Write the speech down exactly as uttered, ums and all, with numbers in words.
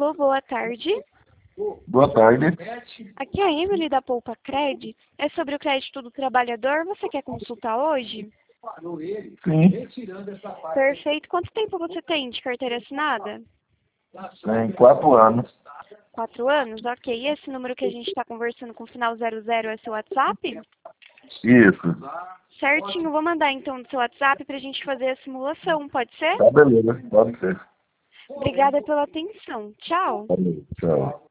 Alô, boa tarde. Boa tarde. Aqui é a Emily da Poupa Cred. É sobre o crédito do trabalhador. Você quer consultar hoje? Sim, Perfeito. Quanto tempo você tem de carteira assinada? tem quatro anos. Quatro anos? Ok. E esse número que a gente está conversando com o final zero zero é seu WhatsApp? Isso. Certinho. Vou mandar então no seu WhatsApp para a gente fazer a simulação. Pode ser? Tá beleza, pode ser. Obrigada pela atenção. Tchau. Valeu, tchau.